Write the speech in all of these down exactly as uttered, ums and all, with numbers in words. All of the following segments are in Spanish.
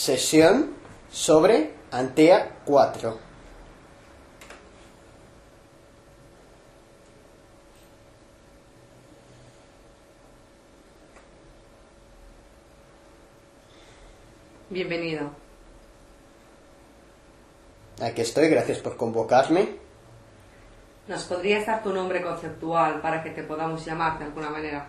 sesión sobre Antea cuatro. Bienvenido. Aquí estoy, gracias por convocarme. ¿Nos podrías dar tu nombre conceptual para que te podamos llamar de alguna manera?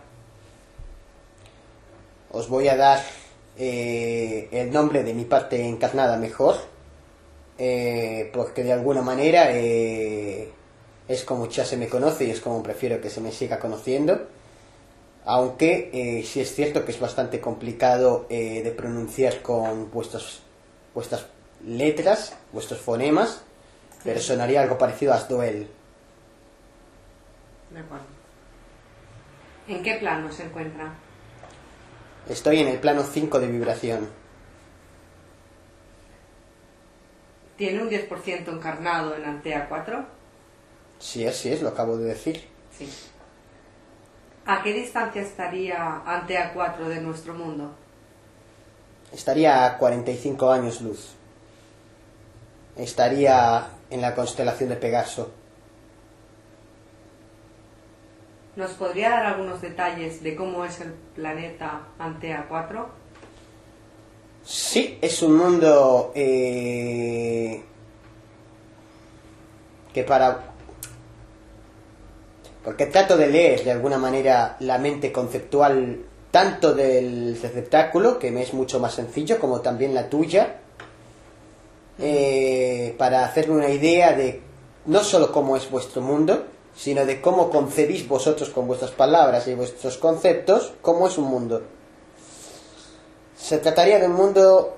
Os voy a dar eh, el nombre de mi parte encarnada mejor, eh, porque de alguna manera eh, es como ya se me conoce y es como prefiero que se me siga conociendo, aunque eh, sí es cierto que es bastante complicado eh, de pronunciar con vuestros, vuestras letras, vuestros fonemas, pero sonaría algo parecido a Asdoel. De acuerdo. ¿En qué plano se encuentra? Estoy en el plano cinco de vibración. ¿Tiene un diez por ciento encarnado en Antea cuatro? Sí, así es, lo acabo de decir. Sí. ¿A qué distancia estaría Antea cuatro de nuestro mundo? Estaría a cuarenta y cinco años luz. Estaría en la constelación de Pegaso. ¿Nos podría dar algunos detalles de cómo es el planeta Antea cuatro? Sí, es un mundo eh, que para... Porque trato de leer de alguna manera la mente conceptual tanto del receptáculo, que me es mucho más sencillo, como también la tuya, eh, para hacerme una idea de no solo cómo es vuestro mundo, sino de cómo concebís vosotros con vuestras palabras y vuestros conceptos cómo es un mundo. Se trataría de un mundo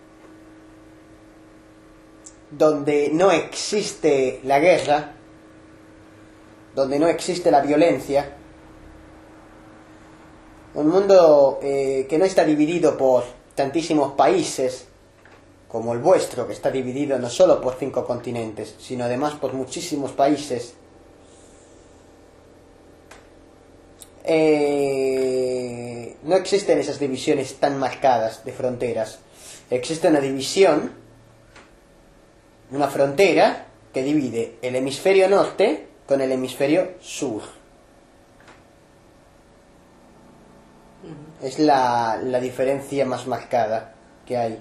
donde no existe la guerra, donde no existe la violencia, un mundo eh, que no está dividido por tantísimos países como el vuestro, que está dividido no solo por cinco continentes, sino además por muchísimos países. Eh, no existen esas divisiones tan marcadas de fronteras. Existe una división, una frontera que divide el hemisferio norte con el hemisferio sur. Es la, la diferencia más marcada que hay.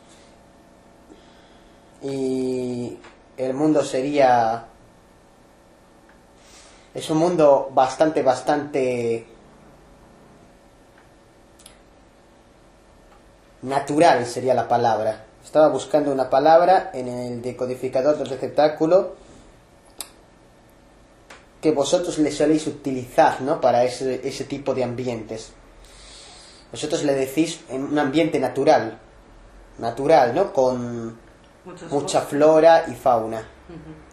Y el mundo sería... Es un mundo bastante, bastante natural sería la palabra. Estaba buscando una palabra en el decodificador del receptáculo que vosotros le soléis utilizar, ¿no? Para ese, ese tipo de ambientes. Vosotros le decís en un ambiente natural. Natural, ¿no? Con Muchos mucha bosques. flora y fauna. Uh-huh.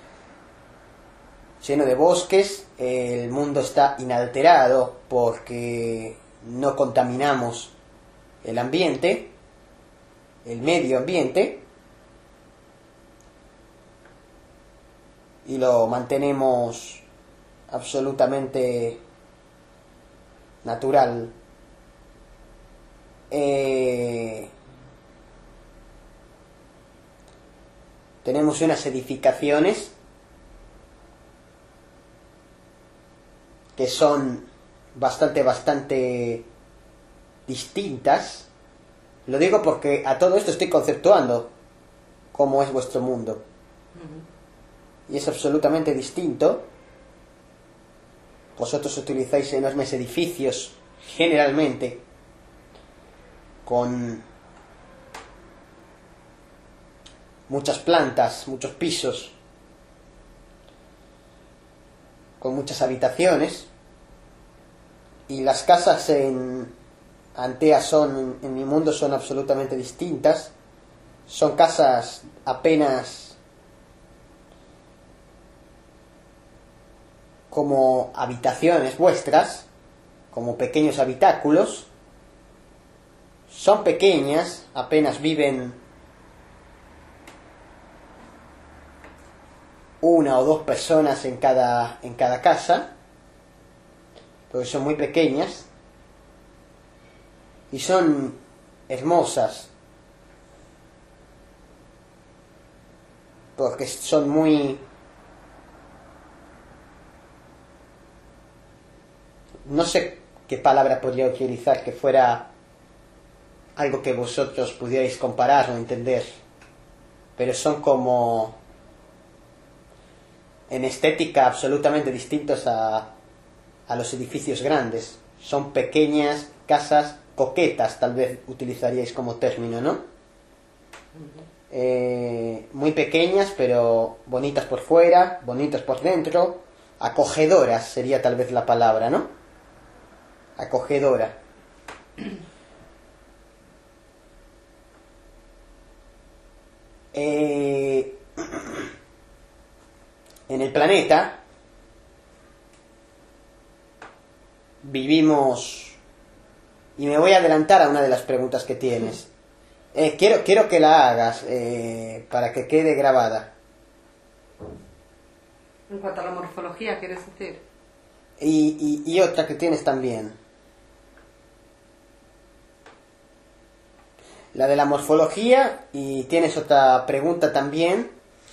Lleno de bosques, el mundo está inalterado porque no contaminamos el ambiente, el medio ambiente, y lo mantenemos absolutamente natural. Eh, tenemos unas edificaciones que son bastante, bastante distintas. Lo digo porque a todo esto estoy conceptuando cómo es vuestro mundo. Uh-huh. Y es absolutamente distinto. Vosotros utilizáis enormes edificios, generalmente, con muchas plantas, muchos pisos, con muchas habitaciones, y las casas en Antea son, en mi mundo, son absolutamente distintas. Son casas apenas como habitaciones vuestras, como pequeños habitáculos. Son pequeñas, apenas viven una o dos personas en cada, en cada casa, porque son muy pequeñas y son hermosas. porque son muy... No sé qué palabra podría utilizar que fuera algo que vosotros pudierais comparar o entender, pero son como en estética absolutamente distintos a, a los edificios grandes. Son pequeñas casas coquetas, tal vez utilizaríais como término, ¿no? Eh, muy pequeñas, pero bonitas por fuera, bonitas por dentro, acogedoras sería tal vez la palabra, ¿no? Acogedora. Eh, en el planeta vivimos, y me voy a adelantar a una de las preguntas que tienes. Eh, quiero, quiero que la hagas eh, para que quede grabada. En cuanto a la morfología, ¿quieres decir? Y, y, y otra que tienes también. La de la morfología, y tienes otra pregunta también,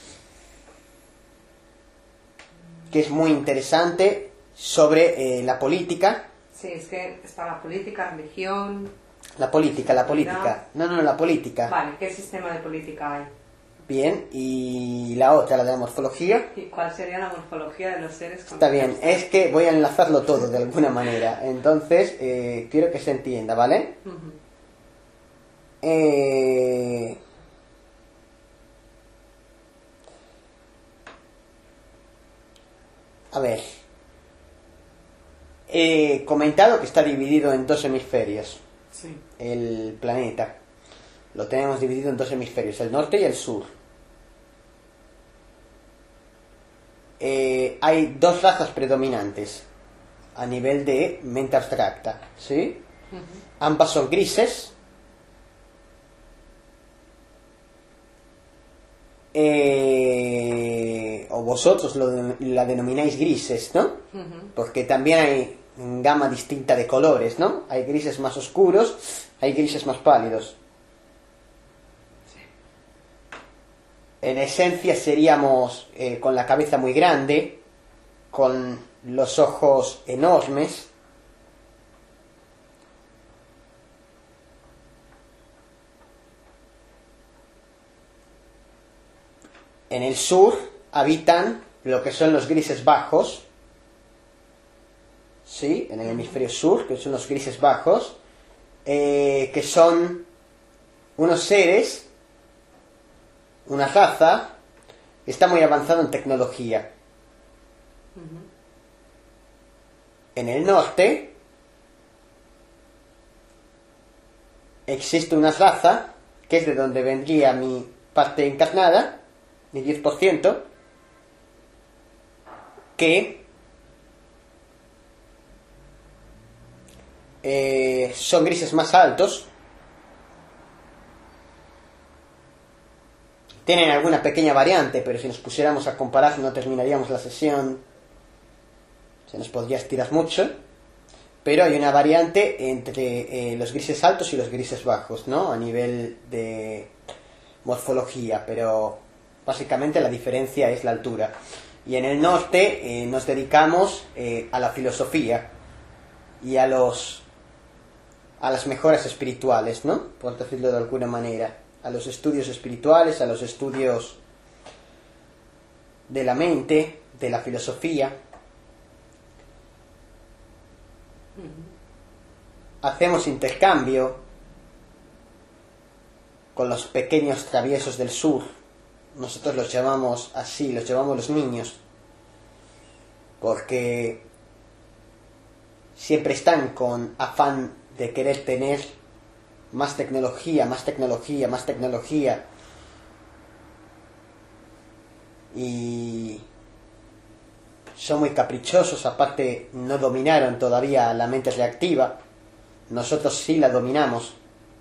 que es muy interesante, sobre eh, la política. Sí, es que está la política, religión... La política, la política. No, no, la política. Vale, ¿qué sistema de política hay? Bien, y la otra, la de la morfología. ¿Y cuál sería la morfología de los seres? Está bien, es que voy a enlazarlo todo de alguna manera. Entonces, eh, quiero que se entienda, ¿vale? Uh-huh. Eh... A ver. He comentado que está dividido en dos hemisferios. Sí. El planeta. Lo tenemos dividido en dos hemisferios, el norte y el sur. Eh, hay dos razas predominantes a nivel de mente abstracta, ¿sí? Uh-huh. Ambas son grises. Eh, o vosotros lo, la denomináis grises, ¿no? Uh-huh. Porque también hay gama distinta de colores, ¿no? Hay grises más oscuros, hay grises más pálidos. Sí. En esencia seríamos eh, con la cabeza muy grande, con los ojos enormes, en el sur habitan lo que son los grises bajos, ¿sí? En el hemisferio sur, que son los grises bajos, eh, que son unos seres, una raza, que está muy avanzado en tecnología. Uh-huh. En el norte existe una raza, que es de donde vendría mi parte encarnada, mi diez por ciento, que eh, son grises más altos, tienen alguna pequeña variante, pero si nos pusiéramos a comparar no terminaríamos la sesión, se nos podría estirar mucho, pero hay una variante entre eh, los grises altos y los grises bajos, ¿no? A nivel de morfología, pero básicamente la diferencia es la altura. Y en el norte eh, nos dedicamos eh, a la filosofía y a los a las mejoras espirituales, ¿no? Por decirlo de alguna manera, a los estudios espirituales, a los estudios de la mente, de la filosofía. Hacemos intercambio con los pequeños traviesos del sur. Nosotros los llamamos así, los llamamos los niños, porque siempre están con afán de querer tener más tecnología, más tecnología, más tecnología. Y son muy caprichosos, aparte no dominaron todavía la mente reactiva. Nosotros sí la dominamos.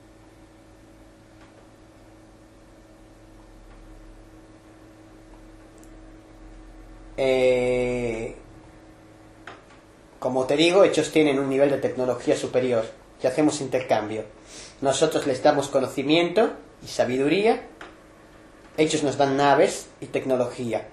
Eh, como te digo, ellos tienen un nivel de tecnología superior y hacemos intercambio. Nosotros les damos conocimiento y sabiduría Ellos nos dan naves y tecnología.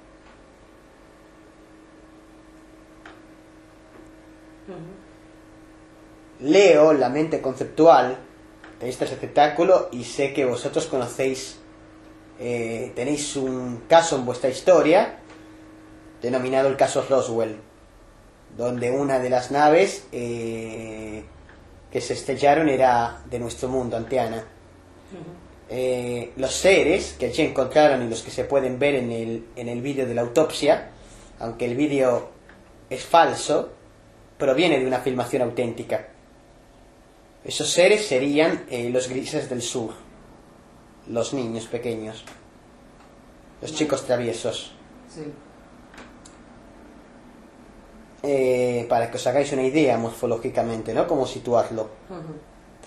Leo la mente conceptual de este receptáculo y sé que vosotros conocéis, eh, tenéis un caso en vuestra historia denominado el caso Roswell, donde una de las naves eh, que se estrellaron era de nuestro mundo, Anteana. Uh-huh. Eh, los seres que allí encontraron y los que se pueden ver en el, en el vídeo de la autopsia, aunque el vídeo es falso, proviene de una filmación auténtica. Esos seres serían eh, los grises del sur, los niños pequeños, los no. chicos traviesos. Sí. Eh, para que os hagáis una idea morfológicamente, ¿no? Cómo situarlo. Uh-huh.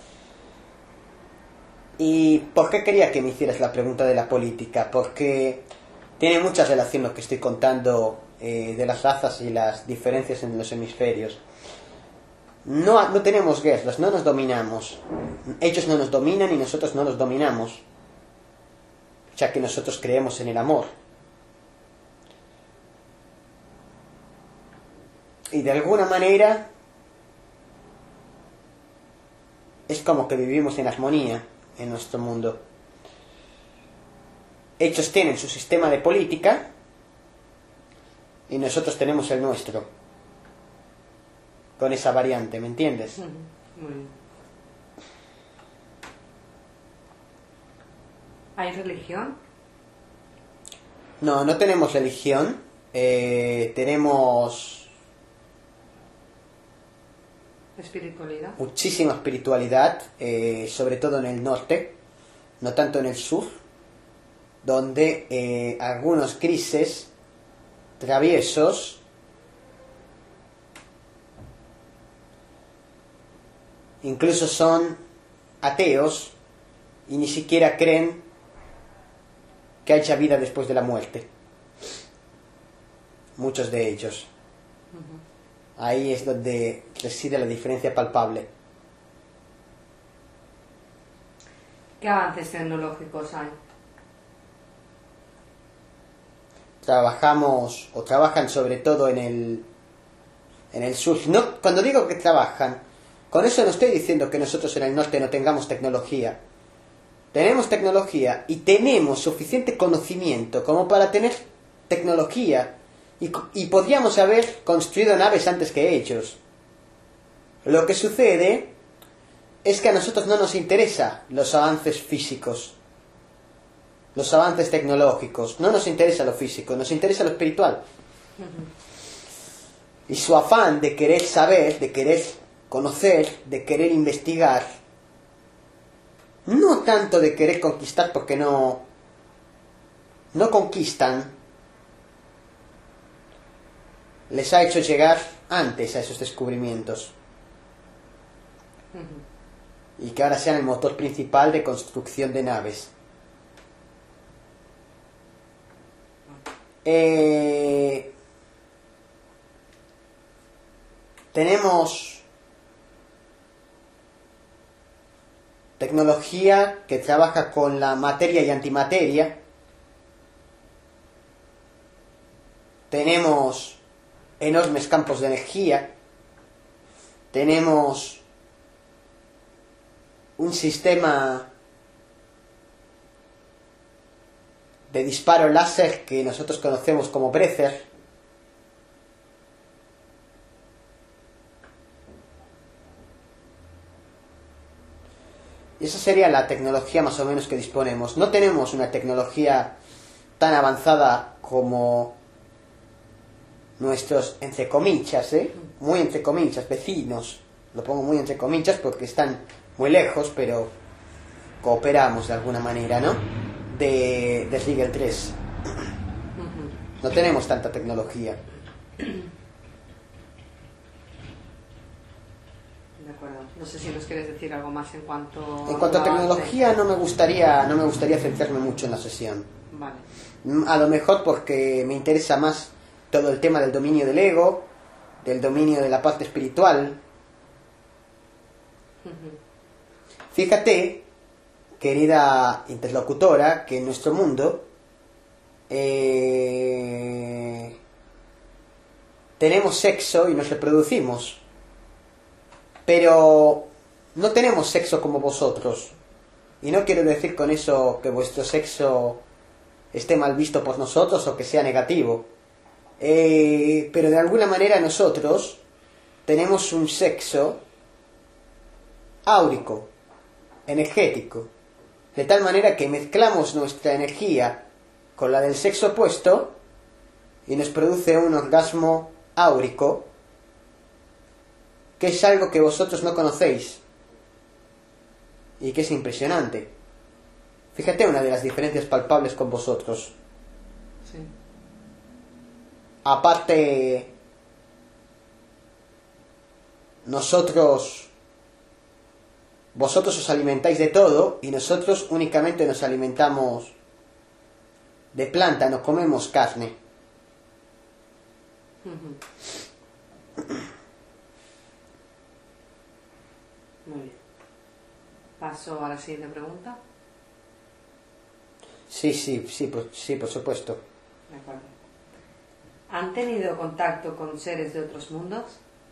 ¿Y por qué quería que me hicieras la pregunta de la política? Porque tiene mucha relación lo que estoy contando eh, de las razas y las diferencias en los hemisferios. No, no tenemos guerras, no nos dominamos. Ellos no nos dominan y nosotros no los dominamos, ya que nosotros creemos en el amor. Y de alguna manera es como que vivimos en armonía en nuestro mundo. Ellos tienen su sistema de política y nosotros tenemos el nuestro. Con esa variante, ¿me entiendes? Muy bien. ¿Hay religión? No, no tenemos religión. Eh, tenemos... ¿Espiritualidad? Muchísima espiritualidad, eh, sobre todo en el norte, no tanto en el sur, donde eh, algunos grises traviesos incluso son ateos y ni siquiera creen que haya vida después de la muerte. Muchos de ellos. Uh-huh. Ahí es donde reside la diferencia palpable. ¿Qué avances tecnológicos hay? Trabajamos, o trabajan sobre todo en el en el sur. No, cuando digo que trabajan, con eso no estoy diciendo que nosotros en el norte no tengamos tecnología. Tenemos tecnología y tenemos suficiente conocimiento como para tener tecnología y, y podríamos haber construido naves antes que ellos. Lo que sucede es que a nosotros no nos interesa los avances físicos, los avances tecnológicos. No nos interesa lo físico, nos interesa lo espiritual. Y su afán de querer saber, de querer conocer, de querer investigar, no tanto de querer conquistar, porque no no conquistan, les ha hecho llegar antes a esos descubrimientos. Uh-huh. Y que ahora sean el motor principal de construcción de naves. Eh, tenemos tecnología que trabaja con la materia y antimateria. Tenemos enormes campos de energía. Tenemos un sistema de disparo láser que nosotros conocemos como Breather. Y esa sería la tecnología más o menos que disponemos. No tenemos una tecnología tan avanzada como nuestros, entre comillas, ¿eh? muy entre comillas, vecinos. Lo pongo muy entre comillas porque están muy lejos, pero cooperamos de alguna manera, ¿no? De, de Rigel tres. No tenemos tanta tecnología. No sé si nos quieres decir algo más en cuanto en cuanto a tecnología. No me gustaría no me gustaría centrarme mucho en la sesión. Vale. A lo mejor porque me interesa más todo el tema del dominio del ego, del dominio de la parte espiritual. Uh-huh. Fíjate, querida interlocutora, que en nuestro mundo eh, tenemos sexo y nos reproducimos, pero no tenemos sexo como vosotros. Y no quiero decir con eso que vuestro sexo esté mal visto por nosotros o que sea negativo. Eh, pero de alguna manera nosotros tenemos un sexo áurico, energético, de tal manera que mezclamos nuestra energía con la del sexo opuesto y nos produce un orgasmo áurico, que es algo que vosotros no conocéis y que es impresionante. Fíjate una de las diferencias palpables con vosotros. Sí. Aparte, nosotros, vosotros os alimentáis de todo y nosotros únicamente nos alimentamos de planta, no comemos carne. Ujú. Muy bien. Paso a la siguiente pregunta. Sí, sí, sí, por, sí, por supuesto. De acuerdo. ¿Han tenido contacto con seres de otros mundos?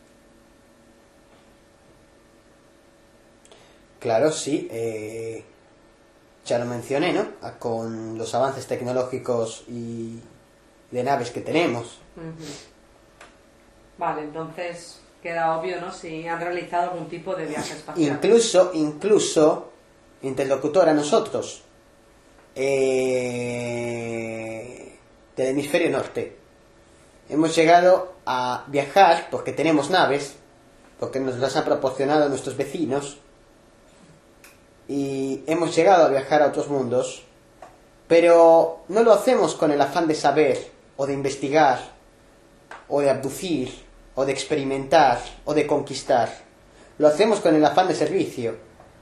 Claro, sí. Eh, ya lo mencioné, ¿no? Ah, con los avances tecnológicos y de naves que tenemos. Ujú. Vale, entonces queda obvio, ¿no? Si han realizado algún tipo de viaje espacial. Incluso, incluso, interlocutor a nosotros, eh, del hemisferio norte. Hemos llegado a viajar porque tenemos naves, porque nos las han proporcionado nuestros vecinos, y hemos llegado a viajar a otros mundos, pero no lo hacemos con el afán de saber, o de investigar, o de abducir, o de experimentar, o de conquistar. Lo hacemos con el afán de servicio.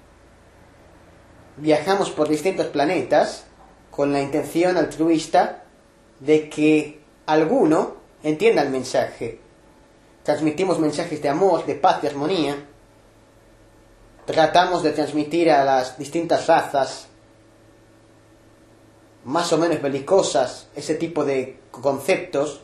Viajamos por distintos planetas con la intención altruista de que alguno entienda el mensaje. Transmitimos mensajes de amor, de paz, de armonía. Tratamos de transmitir a las distintas razas más o menos belicosas ese tipo de conceptos,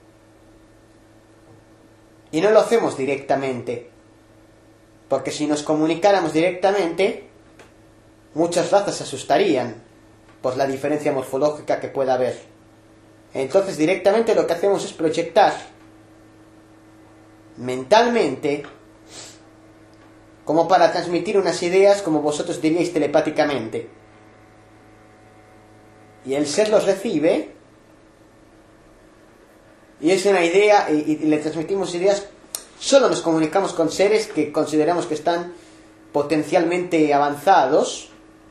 y no lo hacemos directamente, porque si nos comunicáramos directamente muchas razas se asustarían por la diferencia morfológica que pueda haber. Entonces directamente lo que hacemos es proyectar mentalmente, como para transmitir unas ideas, como vosotros diríais, telepáticamente. Y el ser los recibe, y es una idea, y, y le transmitimos ideas. Solo nos comunicamos con seres que consideramos que están potencialmente avanzados,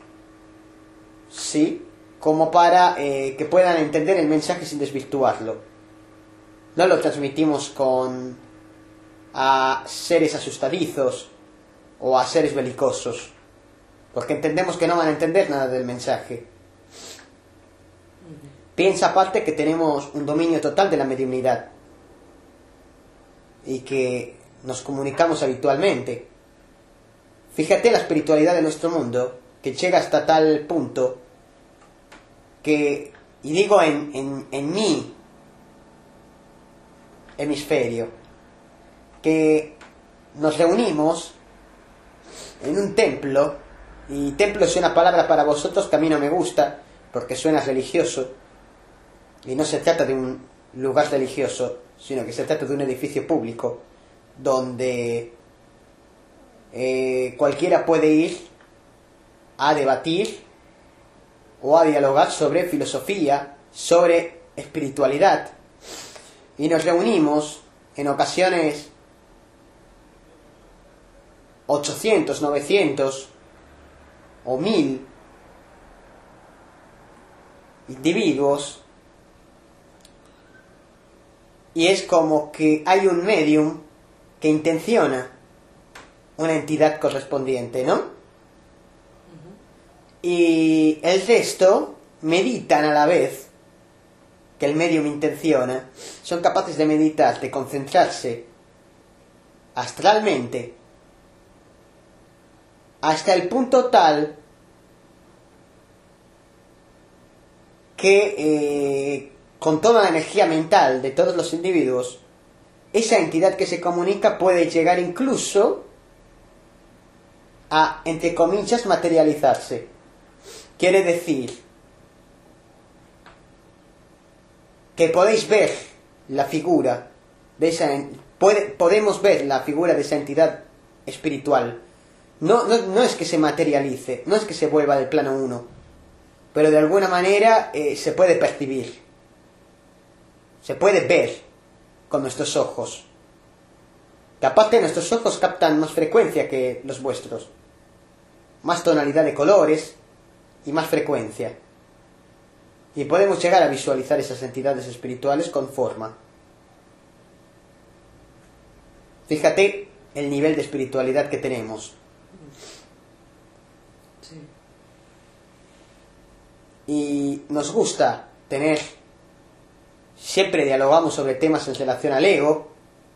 sí, como para eh, que puedan entender el mensaje sin desvirtuarlo. No lo transmitimos con a seres asustadizos o a seres belicosos, porque entendemos que no van a entender nada del mensaje. Piensa aparte que tenemos un dominio total de la mediunidad y que nos comunicamos habitualmente. Fíjate la espiritualidad de nuestro mundo, que llega hasta tal punto que, y digo en, en, en mi hemisferio, que nos reunimos en un templo, y templo es una palabra para vosotros que a mí no me gusta, porque suena religioso, y no se trata de un lugar religioso, sino que se trata de un edificio público, donde eh, cualquiera puede ir a debatir o a dialogar sobre filosofía, sobre espiritualidad, y nos reunimos en ocasiones ochocientos, novecientos o mil individuos, y es como que hay un medium que intenciona una entidad correspondiente, ¿no? Uh-huh. Y el resto meditan a la vez que el medium intenciona, son capaces de meditar, de concentrarse astralmente hasta el punto tal que eh, con toda la energía mental de todos los individuos, esa entidad que se comunica puede llegar incluso a, entre comillas, materializarse. Quiere decir que podéis ver la figura de esa, puede, podemos ver la figura de esa entidad espiritual. No, no, no es que se materialice, no es que se vuelva del plano uno, pero de alguna manera eh, se puede percibir, se puede ver con nuestros ojos. Que aparte nuestros ojos captan más frecuencia que los vuestros, más tonalidad de colores y más frecuencia. Y podemos llegar a visualizar esas entidades espirituales con forma. Fíjate el nivel de espiritualidad que tenemos. Sí. Y nos gusta tener, siempre dialogamos sobre temas en relación al ego,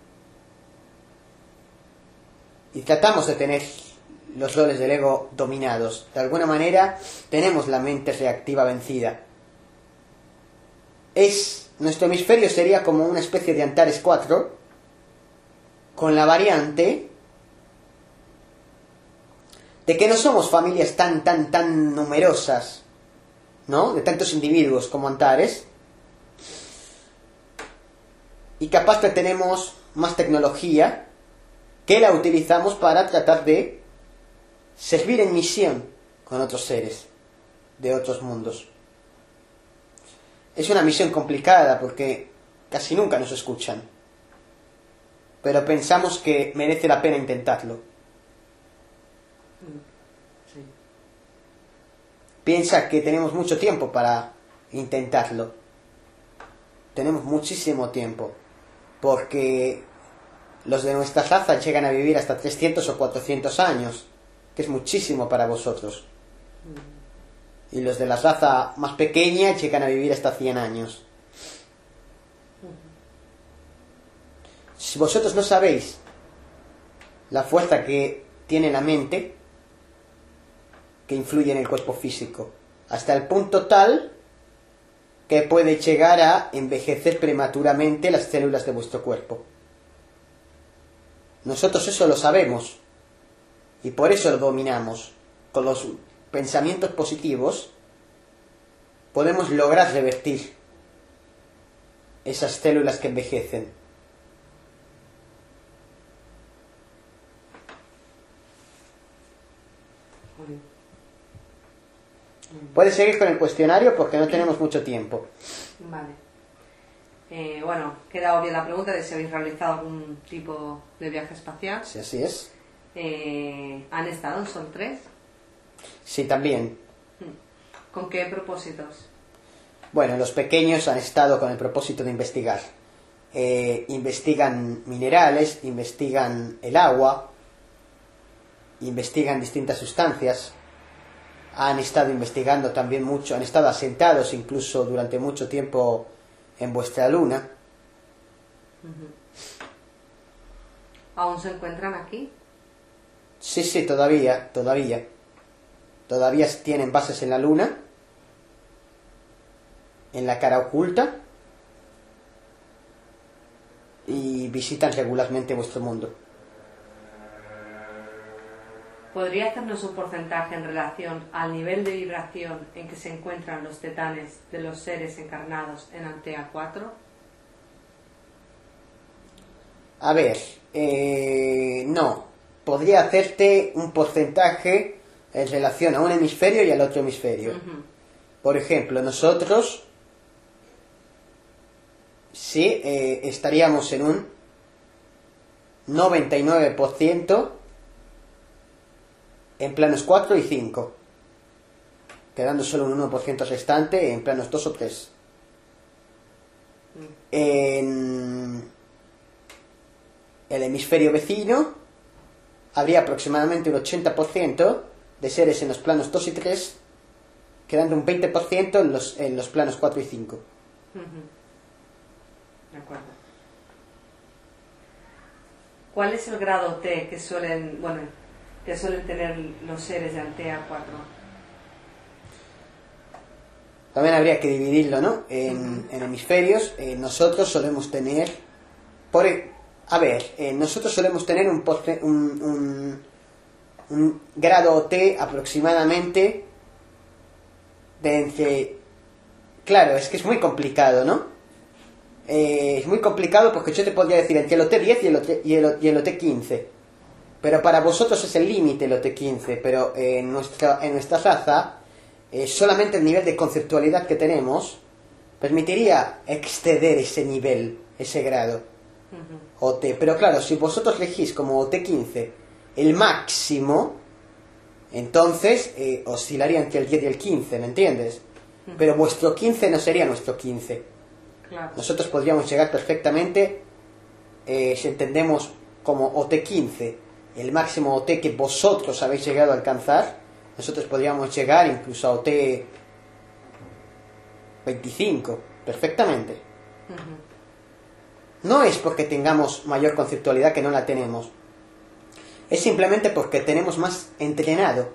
y tratamos de tener los roles del ego dominados. De alguna manera tenemos la mente reactiva vencida. Es, nuestro hemisferio sería como una especie de Antares cuatro, con la variante de que no somos familias tan, tan, tan numerosas, ¿no? De tantos individuos como Antares, y capaz que tenemos más tecnología que la utilizamos para tratar de servir en misión con otros seres de otros mundos. Es una misión complicada porque casi nunca nos escuchan, pero pensamos que merece la pena intentarlo. Sí. Piensa que tenemos mucho tiempo para intentarlo. Tenemos muchísimo tiempo, porque los de nuestra raza llegan a vivir hasta trescientos o cuatrocientos años, que es muchísimo para vosotros. Y los de la raza más pequeña llegan a vivir hasta cien años. Si vosotros no sabéis la fuerza que tiene la mente, que influye en el cuerpo físico, hasta el punto tal que puede llegar a envejecer prematuramente las células de vuestro cuerpo. Nosotros eso lo sabemos, y por eso lo dominamos. Con los pensamientos positivos podemos lograr revertir esas células que envejecen. Puedes seguir con el cuestionario porque no tenemos mucho tiempo. Vale. Eh, bueno, queda obvia la pregunta de si habéis realizado algún tipo de viaje espacial. Si así es. Eh, ¿Han estado en Sol tres? Sí, también. ¿Con qué propósitos? Bueno, los pequeños han estado con el propósito de investigar. Eh, investigan minerales, investigan el agua, investigan distintas sustancias. Han estado investigando también mucho, han estado asentados incluso durante mucho tiempo en vuestra luna. Uh-huh. ¿Aún se encuentran aquí? Sí, sí, todavía, todavía. Todavía tienen bases en la luna, en la cara oculta, y visitan regularmente vuestro mundo. ¿Podría hacernos un porcentaje en relación al nivel de vibración en que se encuentran los tetanes de los seres encarnados en Altea cuatro? A ver, eh, no. Podría hacerte un porcentaje en relación a un hemisferio y al otro hemisferio. Uh-huh. Por ejemplo, nosotros sí eh, estaríamos en un noventa y nueve por ciento en planos cuatro y cinco, quedando solo un uno por ciento restante en planos dos o tres. En el hemisferio vecino habría aproximadamente un ochenta por ciento de seres en los planos dos y tres, quedando un veinte por ciento en los, en los planos cuatro y cinco. Uh-huh. De acuerdo. ¿Cuál es el grado T que suelen, bueno, que suelen tener los seres de Altea cuatro? también habría que dividirlo, ¿no? En, en hemisferios. Eh, nosotros solemos tener, por, a ver, eh, nosotros solemos tener un, porce, un, un, un grado T aproximadamente de entre, claro, es que es muy complicado, ¿no? Eh, es muy complicado porque yo te podría decir entre el O T diez y el, O T, y el, y el O T quince, pero para vosotros es el límite el O T quince, pero eh, en, nuestra, en nuestra raza eh, solamente el nivel de conceptualidad que tenemos permitiría exceder ese nivel, ese grado uh-huh. O T, pero claro, si vosotros elegís como O T quince el máximo, entonces eh, oscilaría entre el diez y el quince, ¿me entiendes? Uh-huh. Pero vuestro quince no sería nuestro quince. Claro. Nosotros podríamos llegar perfectamente, eh, si entendemos como O T quince el máximo O T que vosotros habéis llegado a alcanzar, nosotros podríamos llegar incluso a O T veinticinco perfectamente. Uh-huh. No es porque tengamos mayor conceptualidad que no la tenemos, es simplemente porque tenemos más entrenado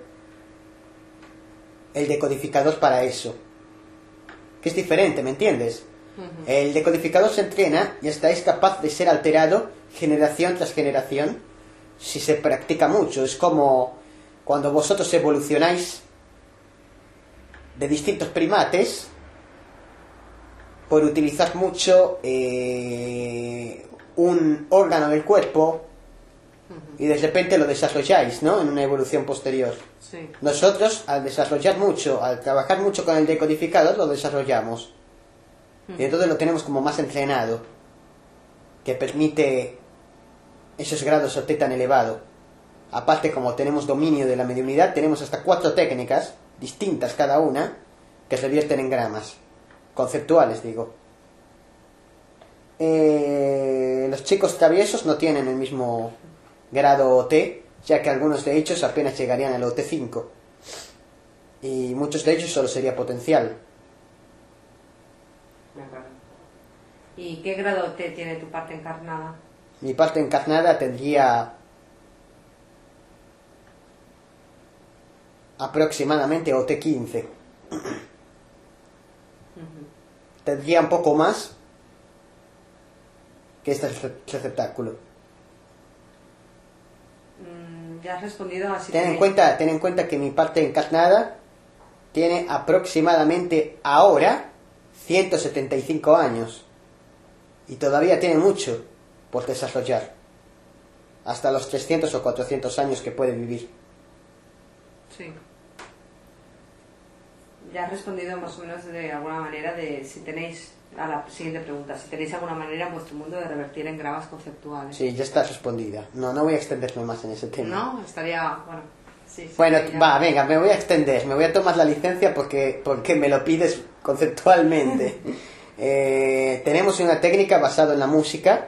el decodificador para eso, que es diferente, ¿me entiendes? Uh-huh. El decodificador se entrena y hasta es capaz de ser alterado generación tras generación si se practica mucho. Es como cuando vosotros evolucionáis de distintos primates por utilizar mucho eh, un órgano del cuerpo y de repente lo desarrolláis, ¿no? En una evolución posterior. Sí. Nosotros, al desarrollar mucho, al trabajar mucho con el decodificador, lo desarrollamos. Uh-huh. Y entonces lo tenemos como más entrenado, que permite esos grados O T tan elevados. Aparte, como tenemos dominio de la mediunidad, tenemos hasta cuatro técnicas, distintas cada una, que se vierten en gramas. Conceptuales, digo. Eh, los chicos traviesos no tienen el mismo grado O T, ya que algunos de ellos apenas llegarían al O T cinco. Y muchos de ellos solo sería potencial. ¿Y qué grado T tiene tu parte encarnada? Mi parte encarnada tendría aproximadamente O T quince. Uh-huh. Tendría un poco más que este receptáculo. Mm, ya has respondido así. Ten en cuenta, ten en cuenta que mi parte encarnada tiene aproximadamente ahora ciento setenta y cinco años y todavía tiene mucho por desarrollar, hasta los trescientos o cuatrocientos años que puede vivir. Sí. Ya has respondido más o menos de alguna manera de si tenéis, a la siguiente pregunta, si tenéis alguna manera en vuestro mundo de revertir en gramas conceptuales. Sí, ya está respondida. No, no voy a extenderme más en ese tema. No, estaría, bueno, sí. sí bueno, ya... va, venga, me voy a extender, me voy a tomar la licencia porque, porque me lo pides conceptualmente. eh, tenemos una técnica basada en la música,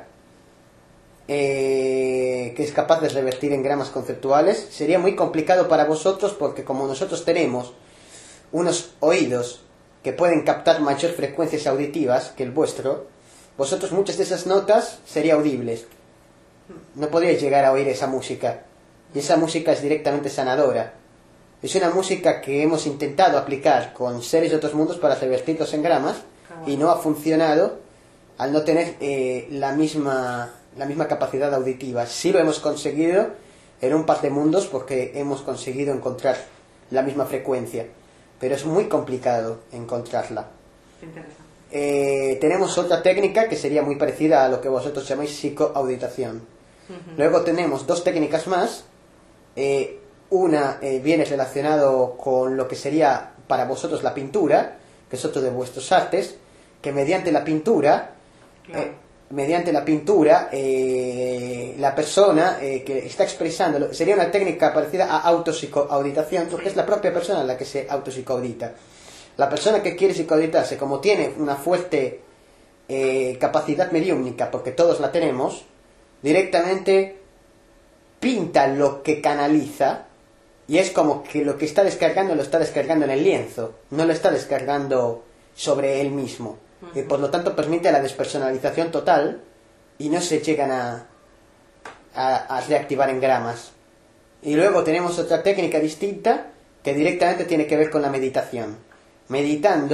Eh, que es capaz de revertir en gramas conceptuales. Sería muy complicado para vosotros porque como nosotros tenemos unos oídos que pueden captar mayor frecuencias auditivas que el vuestro, vosotros muchas de esas notas serían audibles. No podríais llegar a oír esa música, y esa música es directamente sanadora. Es una música que hemos intentado aplicar con seres de otros mundos para revertirlos en gramas y no ha funcionado al no tener eh, la misma la misma capacidad auditiva. Sí lo hemos conseguido en un par de mundos porque hemos conseguido encontrar la misma frecuencia, pero es muy complicado encontrarla. Eh, tenemos otra técnica que sería muy parecida a lo que vosotros llamáis psicoauditación. Uh-huh. Luego tenemos dos técnicas más. Eh, una eh, viene relacionado con lo que sería para vosotros la pintura, que es otro de vuestros artes, que mediante la pintura... Claro. Eh, mediante la pintura eh, la persona eh, que está expresando sería una técnica parecida a autopsicoauditación, porque es la propia persona la que se autopsicoaudita. La persona que quiere psicoauditarse, como tiene una fuerte eh, capacidad mediúmnica, porque todos la tenemos, directamente pinta lo que canaliza y es como que lo que está descargando lo está descargando en el lienzo, no lo está descargando sobre él mismo. Y por lo tanto permite la despersonalización total y no se llegan a, a, a reactivar en gramas. Y luego tenemos otra técnica distinta que directamente tiene que ver con la meditación. Meditando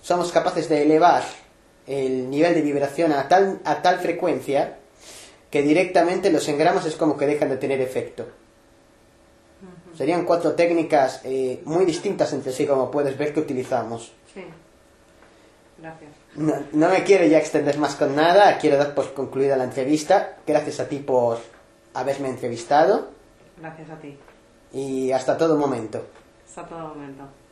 somos capaces de elevar el nivel de vibración a tal, a tal frecuencia que directamente los engramos es como que dejan de tener efecto. Uh-huh. Serían cuatro técnicas eh, muy distintas entre sí, como puedes ver que utilizamos. Sí. Gracias. No, no me quiero ya extender más con nada, quiero dar por concluida la entrevista. Gracias a ti por haberme entrevistado. Gracias a ti. Y hasta todo momento. Hasta todo momento.